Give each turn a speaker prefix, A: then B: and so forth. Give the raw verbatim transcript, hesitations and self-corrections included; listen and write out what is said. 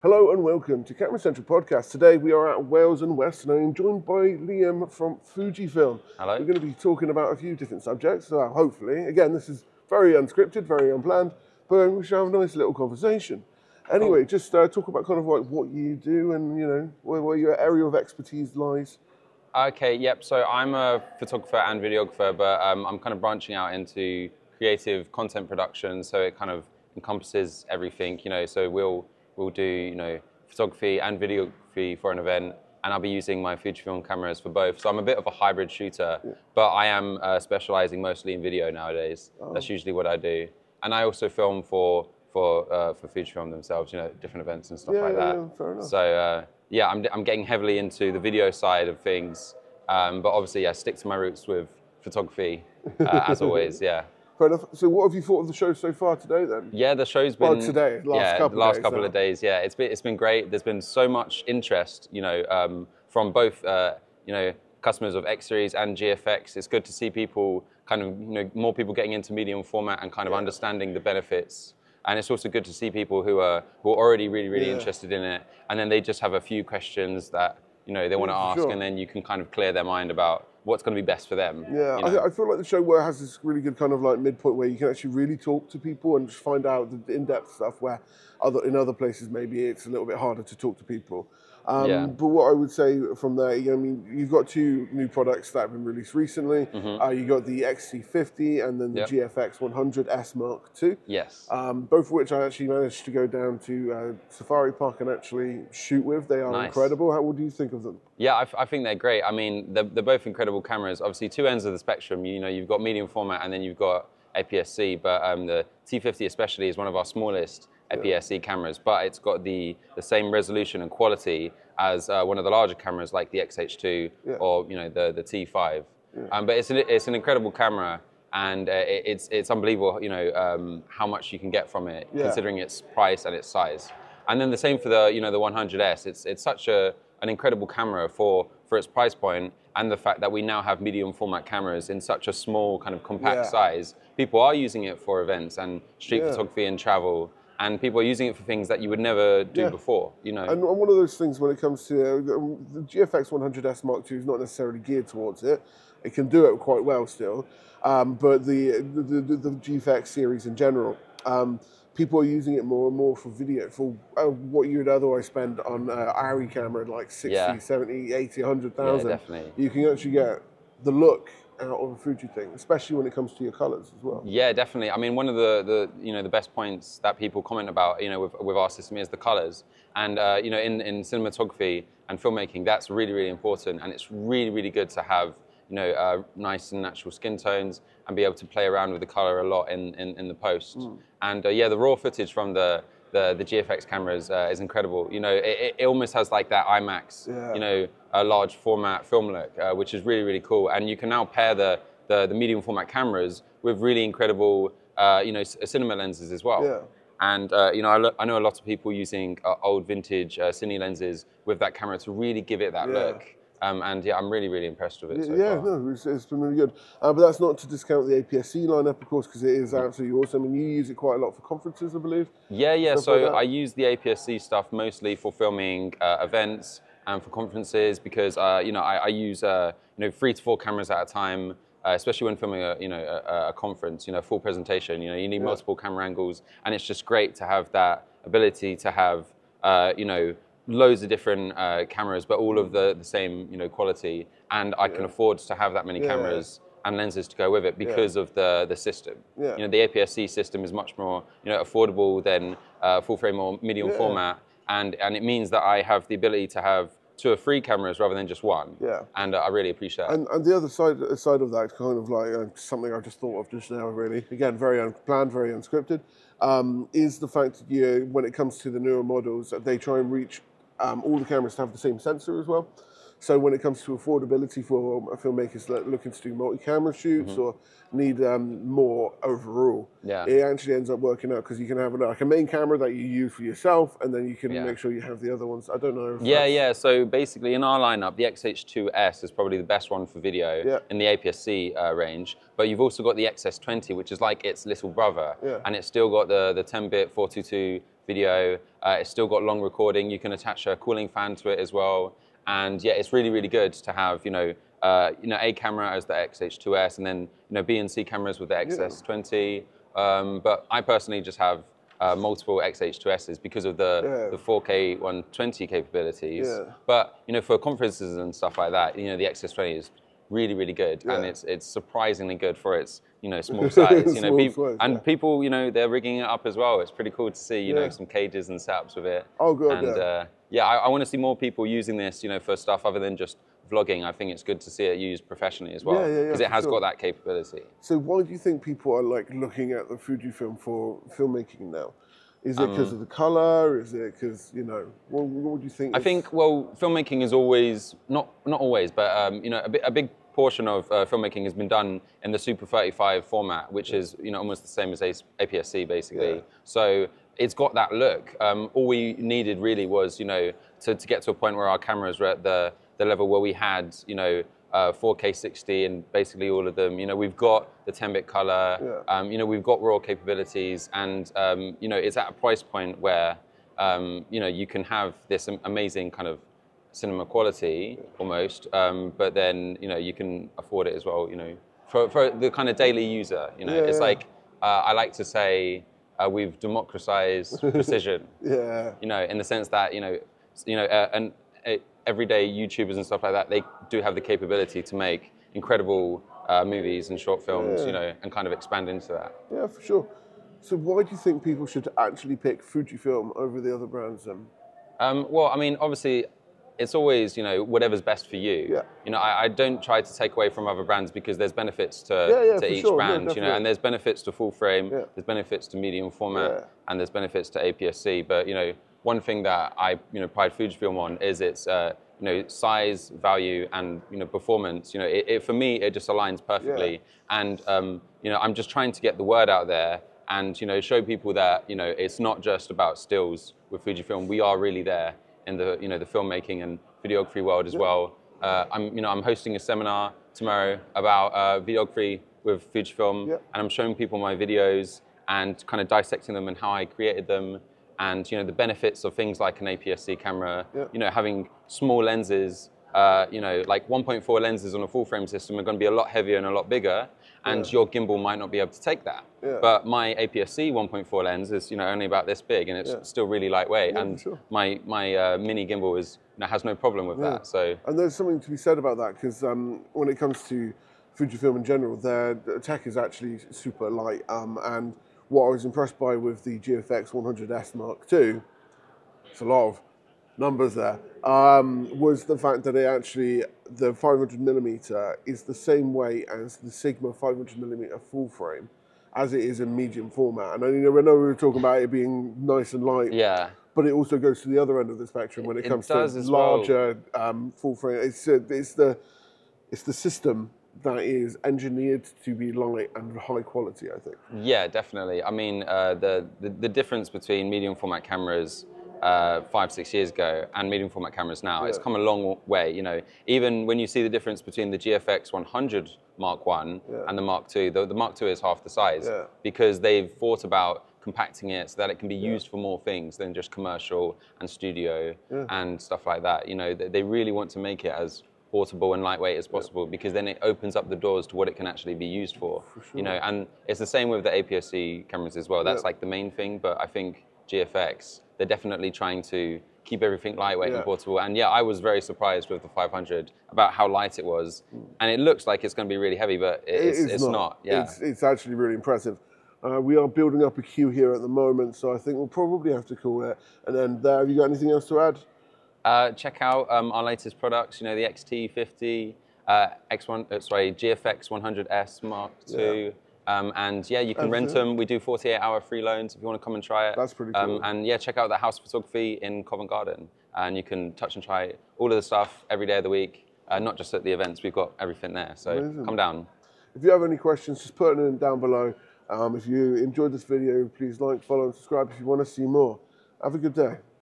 A: Hello and welcome to Camera Central Podcast. Today we are at Wales and West and I'm joined by Liam from Fujifilm.
B: Hello.
A: We're going to be talking about a few different subjects, so hopefully, again, this is very unscripted, very unplanned, but we should have a nice little conversation. Anyway, cool. just uh, talk about kind of like what you do and, you know, where, where your area of expertise lies.
B: Okay, yep, so I'm a photographer and videographer, but um, I'm kind of branching out into creative content production, so it kind of encompasses everything, you know, so we'll We'll do, you know, photography and videography for an event, and I'll be using my Fujifilm cameras for both. So I'm a bit of a hybrid shooter, yeah. but I am uh, specializing mostly in video nowadays. Oh. That's usually what I do. And I also film for for uh, for Fujifilm themselves, you know, different events and stuff
A: yeah,
B: like
A: yeah,
B: that.
A: Yeah, fair enough.
B: So uh, yeah, I'm I'm getting heavily into the video side of things, um, but obviously, yeah, stick to my roots with photography uh, as always. Yeah.
A: Fair enough. So what have you thought of the show so far today then?
B: Yeah, the show's been...
A: Well, today, last
B: yeah,
A: couple
B: last
A: of days.
B: couple
A: now.
B: of days, yeah. It's been, it's been great. There's been so much interest, you know, um, from both, uh, you know, customers of X Series and G F X. It's good to see people kind of, you know, more people getting into medium format and kind of yeah. understanding the benefits. And it's also good to see people who are, who are already really, really yeah. interested in it. And then they just have a few questions that, you know, they want to
A: yeah,
B: ask,
A: sure.
B: and then you can kind of clear their mind about what's going to be best for them.
A: Yeah,
B: you know?
A: I, I feel like the show where it has this really good kind of like midpoint where you can actually really talk to people and just find out the in-depth stuff where other in other places maybe it's a little bit harder to talk to people. Um,
B: yeah.
A: But what I would say from there, I mean, you've got two new products that have been released recently.
B: Mm-hmm.
A: Uh, you got the X C fifty and then the
B: yep.
A: G F X one hundred S Mark two.
B: Yes.
A: Um, both of which I actually managed to go down to uh, Safari Park and actually shoot with. They are
B: nice.
A: incredible. How what do you think of them?
B: Yeah, I, I think they're great. I mean, they're, they're both incredible cameras. Obviously, two ends of the spectrum. You know, you've got medium format and then you've got A P S C, but um, the T fifty especially is one of our smallest A P S C yeah. cameras, but it's got the, the same resolution and quality as uh, one of the larger cameras like the X H two yeah. or, you know, the, the T five. Yeah. Um, but it's an, it's an incredible camera, and uh, it, it's, it's unbelievable, you know, um, how much you can get from it, yeah. considering its price and its size. And then the same for the, you know, the one hundred S. It's, it's such a, an incredible camera for, for its price point, and the fact that we now have medium format cameras in such a small kind of compact
A: yeah.
B: size. People are using it for events and street
A: yeah.
B: photography and travel, and people are using it for things that you would never do
A: yeah.
B: before, you know.
A: And one of those things when it comes to, uh, the G F X one hundred S Mark two is not necessarily geared towards it. It can do it quite well still, um, but the, the, the, the G F X series in general, um, people are using it more and more for video, for uh, what you would otherwise spend on an ARRI camera, like sixty,
B: yeah.
A: seventy, eighty, one hundred thousand.
B: Yeah, definitely.
A: You can actually get the look out of a Fuji thing, especially when it comes to your colors as well.
B: Yeah, definitely. I mean, one of the, the you know the best points that people comment about, you know, with, with our system is the colors. And uh, you know, in, in cinematography and filmmaking, that's really, really important. And it's really, really good to have, you know, uh, nice and natural skin tones and be able to play around with the color a lot in, in, in the post. Mm. And uh, yeah, the raw footage from the the, the G F X cameras uh, is incredible. You know, it, it almost has like that IMAX, yeah. you know, a large format film look, uh, which is really, really cool. And you can now pair the the, the medium format cameras with really incredible, uh, you know, cinema lenses as well.
A: Yeah.
B: And uh, you know, I, lo I know a lot of people using uh, old vintage uh, cine lenses with that camera to really give it that yeah. look. Um, and yeah, I'm really, really impressed with it so
A: yeah,
B: far.
A: no, it's, it's been really good. Uh, but that's not to discount the A P S C lineup, of course, because it is absolutely awesome. I mean, you use it quite a lot for conferences, I believe.
B: Yeah, yeah. So
A: like
B: I use the A P S C stuff mostly for filming uh, events and for conferences, because uh, you know I, I use uh, you know three to four cameras at a time, uh, especially when filming a you know a, a conference, you know, full presentation. You know, you need yeah. multiple camera angles, and it's just great to have that ability to have uh, you know. loads of different uh, cameras, but all of the, the same, you know, quality, and I yeah. can afford to have that many yeah. cameras and lenses to go with it because yeah. of the the system.
A: Yeah.
B: You know, the A P S C system is much more, you know, affordable than uh, full frame or medium
A: yeah.
B: format, and and it means that I have the ability to have two or three cameras rather than just one.
A: Yeah.
B: And uh, I really appreciate that.
A: And, and the other side side of that, kind of like uh, something I just thought of just now, really, again, very unplanned, very unscripted, um, is the fact that you, when it comes to the newer models, they try and reach Um, all the cameras to have the same sensor as well. So when it comes to affordability for filmmakers that are looking to do multi-camera shoots mm-hmm. or need um, more overall,
B: yeah.
A: it actually ends up working out because you can have like a main camera that you use for yourself, and then you can
B: yeah.
A: make sure you have the other ones. I don't know. If
B: yeah,
A: that's...
B: yeah. So basically, in our lineup, the X H two S is probably the best one for video
A: yeah.
B: in the A P S C uh, range. But you've also got the X S twenty, which is like its little brother,
A: yeah.
B: and it's still got the the ten bit four twenty-two video. Uh, it's still got long recording. You can attach a cooling fan to it as well. And yeah, it's really, really good to have, you know, uh, you know, A camera as the X H two S, and then, you know, B and C cameras with the X S twenty. Yeah. Um, but I personally just have uh, multiple X H two S's because of the,
A: yeah.
B: the four K one twenty capabilities.
A: Yeah.
B: But, you know, for conferences and stuff like that, you know, the X S twenty is really, really good.
A: Yeah.
B: And it's it's surprisingly good for its, you know, small size. You know,
A: small
B: people,
A: size,
B: and
A: yeah.
B: people, you know, they're rigging it up as well. It's pretty cool to see, you
A: yeah.
B: know, some cages and setups with it.
A: Oh, good,
B: and,
A: yeah.
B: Uh, yeah, I, I want to see more people using this, you know, for stuff other than just vlogging. I think it's good to see it used professionally as well,
A: because yeah, yeah, yeah,
B: it has
A: sure.
B: got that capability.
A: So why do you think people are like looking at the Fujifilm for filmmaking now? Is it because um, of the color? Is it because, you know, what, what would you think?
B: I think, well, filmmaking is always, not not always, but, um, you know, a, bit, a big portion of uh, filmmaking has been done in the Super thirty-five format, which is, you know, almost the same as A P S C, basically.
A: Yeah.
B: So it's got that look. Um, all we needed really was, you know, to, to get to a point where our cameras were at the, the level where we had, you know, uh, four K sixty and basically all of them. You know, we've got the ten bit color,
A: yeah.
B: um, you know, we've got RAW capabilities, and, um, you know, it's at a price point where, um, you know, you can have this amazing kind of cinema quality almost, um, but then, you know, you can afford it as well, you know, for, for the kind of daily user, you know.
A: Yeah,
B: it's
A: yeah.
B: like, uh, I like to say, uh, we've democratized precision,
A: yeah.
B: you know, in the sense that, you know, you know, uh, and uh, everyday YouTubers and stuff like that, they do have the capability to make incredible uh, movies and short films,
A: yeah.
B: you know, and kind of expand into that.
A: Yeah, for sure. So why do you think people should actually pick Fujifilm over the other brands then?
B: Um, well, I mean, obviously, it's always, you know, whatever's best for you.
A: Yeah.
B: You know, I, I don't try to take away from other brands because there's benefits to,
A: yeah, yeah,
B: to each
A: sure.
B: brand,
A: yeah,
B: you know, and there's benefits to full frame,
A: yeah.
B: there's benefits to medium format,
A: yeah.
B: and there's benefits to A P S C. But, you know, one thing that I, you know, pride Fujifilm on is its, uh, you know, size, value, and, you know, performance. You know, it, it, for me, it just aligns perfectly.
A: Yeah.
B: And, um, you know, I'm just trying to get the word out there and, you know, show people that, you know, it's not just about stills with Fujifilm. We are really there in the, you know, the filmmaking and videography world as
A: yeah.
B: well. Uh, I'm, you know, I'm hosting a seminar tomorrow about uh, videography with Fujifilm,
A: yeah.
B: and I'm showing people my videos and kind of dissecting them and how I created them, and, you know, the benefits of things like an A P S C camera.
A: Yeah.
B: You know, having small lenses. Uh, you know, like one point four lenses on a full frame system are going to be a lot heavier and a lot bigger, and
A: yeah.
B: your gimbal might not be able to take that.
A: Yeah.
B: But my A P S C one point four lens is, you know, only about this big, and it's
A: yeah.
B: still really lightweight.
A: Yeah,
B: and
A: sure.
B: my my uh, mini gimbal is, you know, has no problem with
A: yeah.
B: that. So
A: and there's something to be said about that because um, when it comes to Fujifilm in general, their tech is actually super light. Um, and what I was impressed by with the G F X one hundred S Mark two, it's a lot of numbers there, um, was the fact that it actually, the five hundred millimeter is the same weight as the Sigma five hundred millimeter full frame as it is in medium format. And I, you know, I know we were talking about it being nice and light,
B: yeah,
A: but it also goes to the other end of the spectrum when it,
B: it
A: comes
B: does
A: to
B: as
A: larger well. um, full frame. It's, uh, it's, the, it's the system that is engineered to be light and high quality, I think.
B: Yeah, definitely. I mean, uh, the, the, the difference between medium format cameras Uh, five, six years ago and medium format cameras now,
A: yeah.
B: it's come a long way. You know, even when you see the difference between the G F X one hundred Mark one
A: yeah.
B: and the Mark two, the, the Mark two is half the size
A: yeah.
B: because they've thought about compacting it so that it can be
A: yeah.
B: used for more things than just commercial and studio
A: yeah.
B: and stuff like that. You know, they, they really want to make it as portable and lightweight as possible yeah. because then it opens up the doors to what it can actually be used for.
A: for sure.
B: You know, and it's the same with the A P S C cameras as well. That's
A: yeah.
B: like the main thing, but I think G F X, they're definitely trying to keep everything lightweight
A: yeah.
B: and portable. And yeah, I was very surprised with the five hundred about how light it was. And it looks like it's going to be really heavy, but it's,
A: it
B: it's
A: not.
B: not. Yeah.
A: It's, it's actually really impressive. Uh, we are building up a queue here at the moment, so I think we'll probably have to call it an end there. Have you got anything else to add?
B: Uh, check out um, our latest products, you know, the X T fifty, uh, X one, uh, sorry, G F X one hundred S Mark two. Yeah. Um, and yeah, you can
A: Absolutely.
B: rent them. We do forty-eight hour free loans if you want to come and try it.
A: That's pretty cool.
B: Um, and yeah, check out the House Photography in Covent Garden. and you can touch and try all of the stuff every day of the week, uh, not just at the events. We've got everything there, so
A: Amazing.
B: Come down.
A: If you have any questions, just put them down below. Um, if you enjoyed this video, please like, follow, and subscribe if you want to see more. Have a good day.